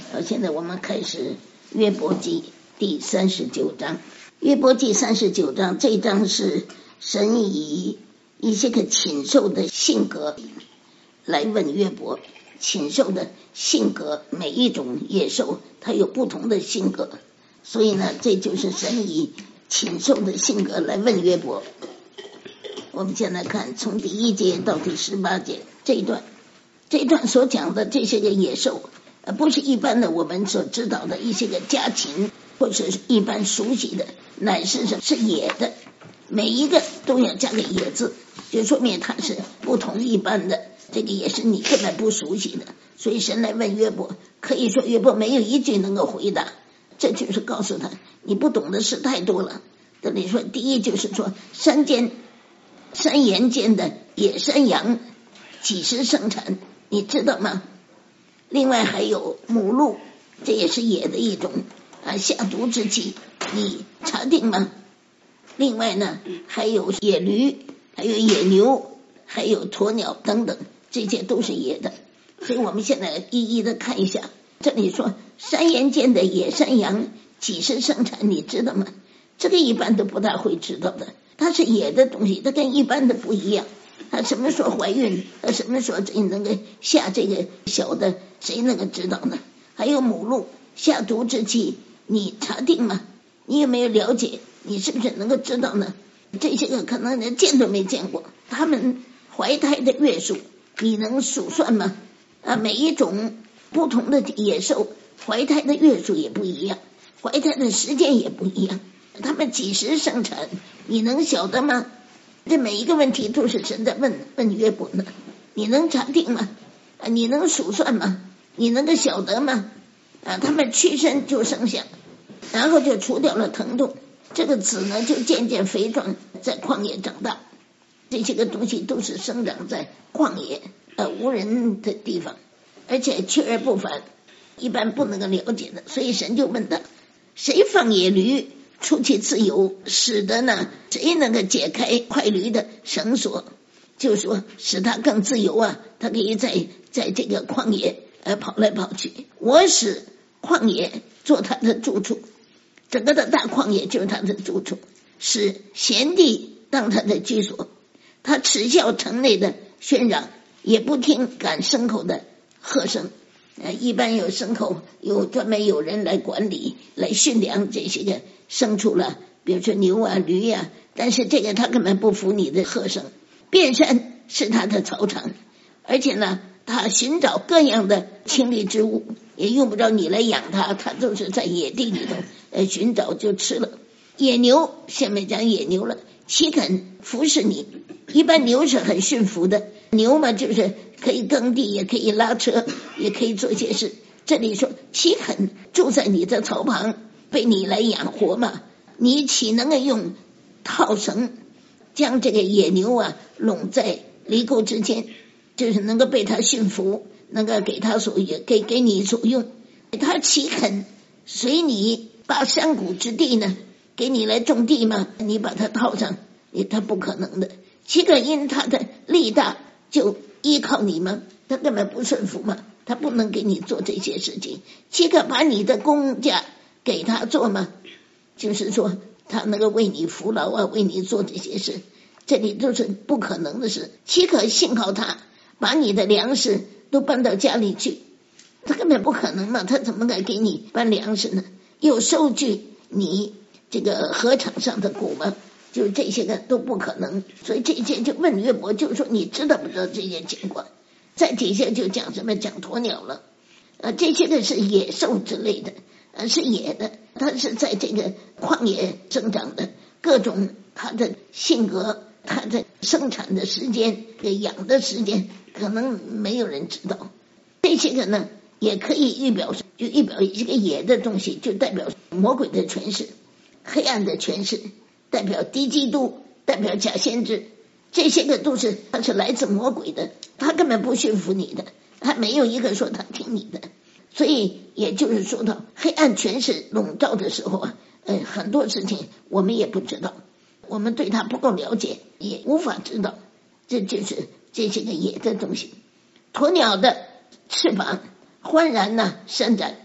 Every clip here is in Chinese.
现在我们开始约伯记第39章。约伯记39章，这一章是神以一些个禽兽的性格来问约伯。禽兽的性格，每一种野兽它有不同的性格，所以呢，这就是神以禽兽的性格来问约伯。我们现在看从第1节到第18节这一段所讲的这些个野兽，不是一般的我们所知道的一些个家禽或者是一般熟悉的，乃是野的，每一个都要加个野字，就说明它是不同一般的，这个也是你根本不熟悉的。所以神来问约伯，可以说约伯没有一句能够回答，这就是告诉他你不懂的事太多了。这里说第一就是说山岩间的野山羊几时生产，你知道吗？另外还有母鹿，这也是野的一种下毒之气，你查定吗？另外呢，还有野驴，还有野牛，还有鸵鸟等等，这些都是野的。所以我们现在一一的看一下。这里说山岩间的野山羊几时生产，你知道吗？这个一般都不大会知道的，它是野的东西，它跟一般的不一样。它什么时候怀孕，什么时候能够下这个小的，谁能够知道呢？还有母鹿下毒之气，你查定吗？你有没有了解？你是不是能够知道呢？这些个可能连见都没见过，他们怀胎的月数你能数算吗？每一种不同的野兽怀胎的月数也不一样，怀胎的时间也不一样，他们几时生产你能晓得吗？这每一个问题都是神在问约伯呢，你能查定吗？你能数算吗？你能够晓得吗？他们屈身就生下，然后就除掉了疼痛，这个子呢就渐渐肥壮，在旷野长大。这些个东西都是生长在旷野无人的地方，而且去而不返，一般不能够了解的。所以神就问他，谁放野驴出去自由，使得呢谁能够解开快驴的绳索，就说使他更自由他可以在这个旷野跑来跑去。我使旷野做他的住处，整个的大旷野就是他的住处，使闲地当他的居所。他耻笑城内的喧嚷，也不听赶牲口的喝声。一般有牲口，专门有人来管理来驯良这些个牲畜了，比如说牛驴但是这个他根本不服你的喝声。遍山是他的草场，而且呢他寻找各样的清丽之物，也用不着你来养他，他都是在野地里头寻找就吃了。野牛，下面讲野牛了，岂肯服侍你？一般牛是很驯服的，牛嘛就是可以耕地，也可以拉车，也可以做些事。这里说岂肯住在你的槽旁，被你来养活吗？你岂能够用套绳将这个野牛拢在犁沟之间，就是能够被他驯服，能够给他给你所用。他岂肯随你把山谷之地呢给你来种地吗？你把它套上，他不可能的。岂可因他的力大就依靠你吗？他根本不顺服嘛，他不能给你做这些事情。岂可把你的工价给他做吗？就是说他能够为你服劳为你做这些事，这里都是不可能的事。岂可信靠他把你的粮食都搬到家里去？他根本不可能嘛，他怎么敢给你搬粮食呢？又收据你这个禾场上的谷吗？就这些个都不可能。所以这些就问约伯，就说你知道不知道这些情况？在底下就讲什么讲鸵鸟了这些个是野兽之类的是野的，它是在这个旷野生长的，各种它的性格，它的生产的时间养的时间可能没有人知道。这些个呢也可以预表一个野的东西，就代表魔鬼的权势，黑暗的权势，代表低基督，代表假先知，这些个都是他是来自魔鬼的，他根本不驯服你的，他没有一个说他听你的。所以也就是说到黑暗权势笼罩的时候很多事情我们也不知道，我们对他不够了解，也无法知道，这就是这些个野的东西。鸵鸟的翅膀欢然伸展，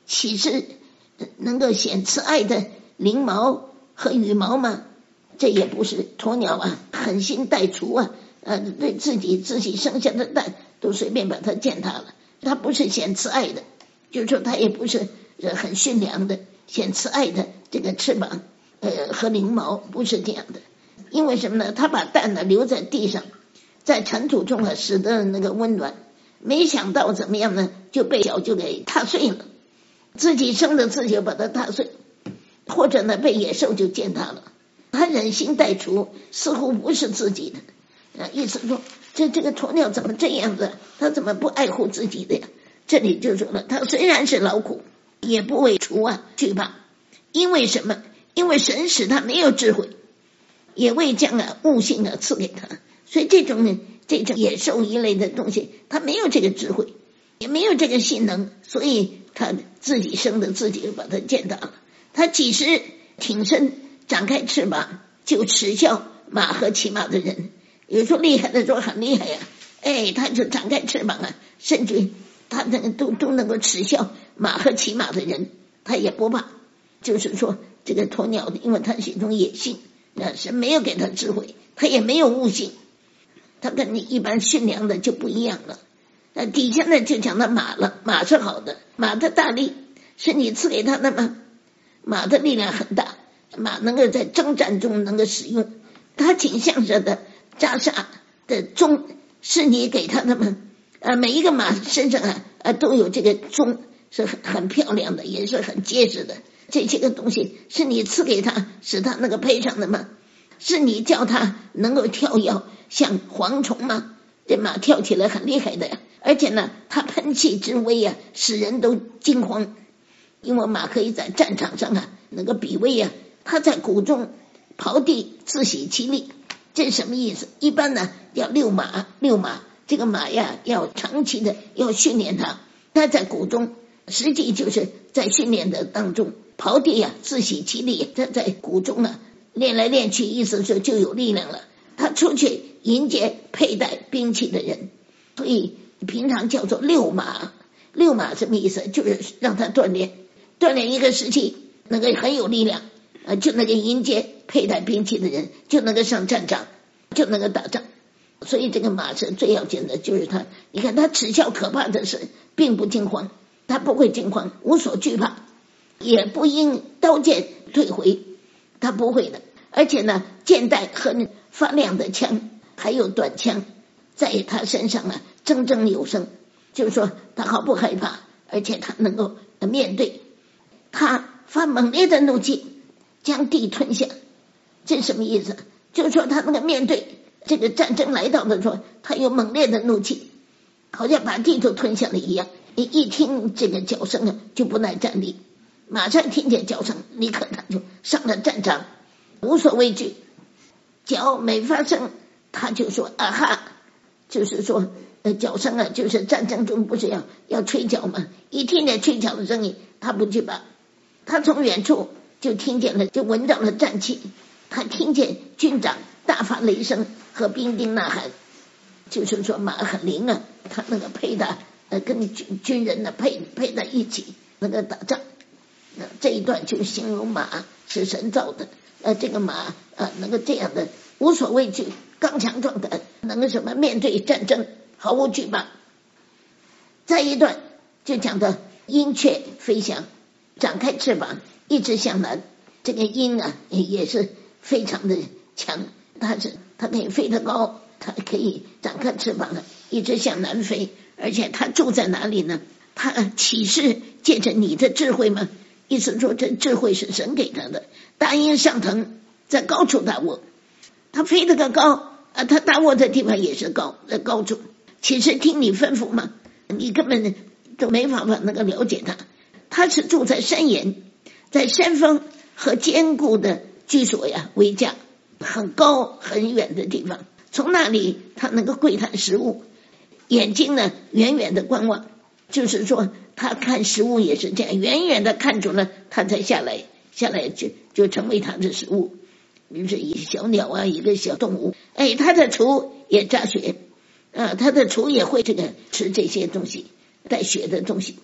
岂是能够显慈爱的翎毛和羽毛吗？这也不是鸵鸟啊，狠心待雏啊，对自己生下的蛋都随便把它践踏了。它不是显慈爱的，就是说它也不是很驯良的显慈爱的这个翅膀和翎毛，不是这样的。因为什么呢？它把蛋呢留在地上，在尘土中使得那个温暖，没想到怎么样呢，就被脚就给踏碎了，自己生的自己就把它踏碎，或者呢被野兽就践踏了。他忍心待雏，似乎不是自己的，意思说这个鸵鸟怎么这样子？他怎么不爱护自己的呀？这里就说了，他虽然是劳苦，也不为雏惧怕。因为什么？因为神使他没有智慧，也未将悟性赐给他。所以这种野兽一类的东西，他没有这个智慧，也没有这个性能，所以他自己生的自己就把他践踏了。他几时挺身展开翅膀，就耻笑马和骑马的人。有说厉害的说很厉害呀，他就展开翅膀甚至他那个都能够耻笑马和骑马的人，他也不怕。就是说这个鸵鸟，因为它是一种野性，是没有给他智慧，他也没有悟性，他跟你一般驯良的就不一样了。底下呢就讲到马了，马是好的，马的大力是你赐给他的吗？马的力量很大，马能够在征战中能够使用，它倾向着的扎杀的钟是你给他的吗？每一个马身上都有这个钟，是很漂亮的，也是很结实的。这些个东西是你赐给他，使他能够配上的吗？是你叫他能够跳跃像蝗虫吗？这马跳起来很厉害的呀，而且呢，它喷气之威使人都惊慌。因为马可以在战场上能够比威他在谷中刨地自喜其力。这是什么意思？一般呢要遛马，这个马要长期的要训练它，他在谷中实际就是在训练的当中刨地自喜其力。他在谷中练来练去，意思是就有力量了。他出去迎接佩戴兵器的人，所以平常叫做遛马。遛马什么意思？就是让他锻炼一个时期，能够很有力量，就能够迎接佩戴兵器的人，就能够上战场，就能够打仗。所以这个马是最要紧的，就是他，你看他耻笑可怕的事，并不惊慌，他不会惊慌，无所惧怕，也不因刀剑退回，他不会的。而且呢，剑带和发亮的枪还有短枪在他身上铮铮有声，就是说他毫不害怕，而且他能够面对。他发猛烈的怒气，将地吞下。这是什么意思？就是说他那个面对这个战争来到的时候，他有猛烈的怒气，好像把地都吞下了一样。你一听这个叫声就不耐站立，马上听见叫声，立刻他就上了战场，无所畏惧。脚每发声，他就说啊哈，就是说脚声就是战争中不是要吹角吗？一听见吹角的声音，他不惧怕。他从远处就听见了，就闻到了战气。他听见军长大发雷声和兵丁呐喊，就是说马很灵他那个配的跟军人配在一起，那个打仗。这一段就形容马是神造的，这个马能够这样的无所畏惧，刚强壮胆，能够什么面对战争毫无惧怕。再一段就讲到鹰雀飞翔，展开翅膀一直向南。这个鹰也是非常的强，它可以飞得高，它可以展开翅膀一直向南飞。而且它住在哪里呢？它岂是借着你的智慧吗？意思说这智慧是神给他的。大鹰上腾，在高处大卧，它飞得个高它大卧的地方也是高，在高处。岂是听你吩咐吗？你根本都没法能够了解它。它是住在山岩，在山峰和坚固的居所为家，很高很远的地方，从那里它能够窥探食物，眼睛呢远远的观望，就是说他看食物也是这样，远远的看准了他才下来就成为他的食物。就是一小鸟一个小动物，他的雏也扎血他的雏也会吃这些东西带血的东西。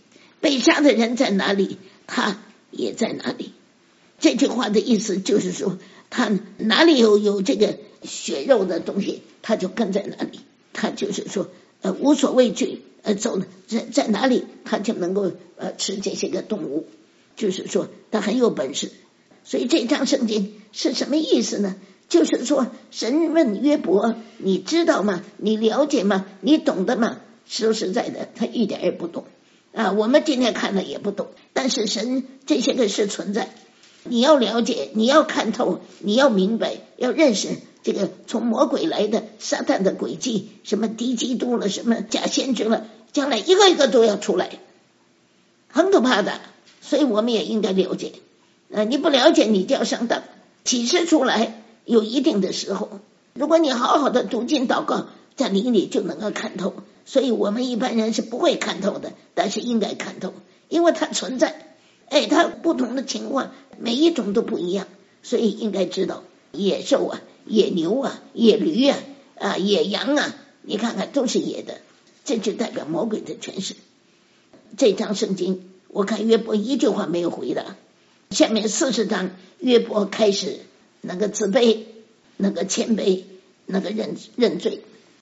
被杀的人在哪里，他也在哪里。这句话的意思就是说，他哪里有这个血肉的东西，他就跟在哪里。他就是说无所畏惧，走在哪里他就能够吃这些个动物，就是说他很有本事。所以这章圣经是什么意思呢？就是说神问约伯，你知道吗？你了解吗？你懂得吗？说实在的，他一点也不懂我们今天看了也不懂，但是神这些个是存在，你要了解，你要看透，你要明白，要认识这个从魔鬼来的撒旦的诡计，什么敌基督了，什么假先知了，将来一个一个都要出来，很可怕的。所以我们也应该了解你不了解你就要上当。启示出来有一定的时候，如果你好好的读经祷告，在灵里就能够看透。所以我们一般人是不会看透的，但是应该看透，因为它存在它不同的情况每一种都不一样，所以应该知道野兽野牛野驴野羊你看看都是野的，这就代表魔鬼的权势。这章圣经我看约伯一句话没有回答，下面40章约伯开始那个自卑，那个谦卑，那个认罪。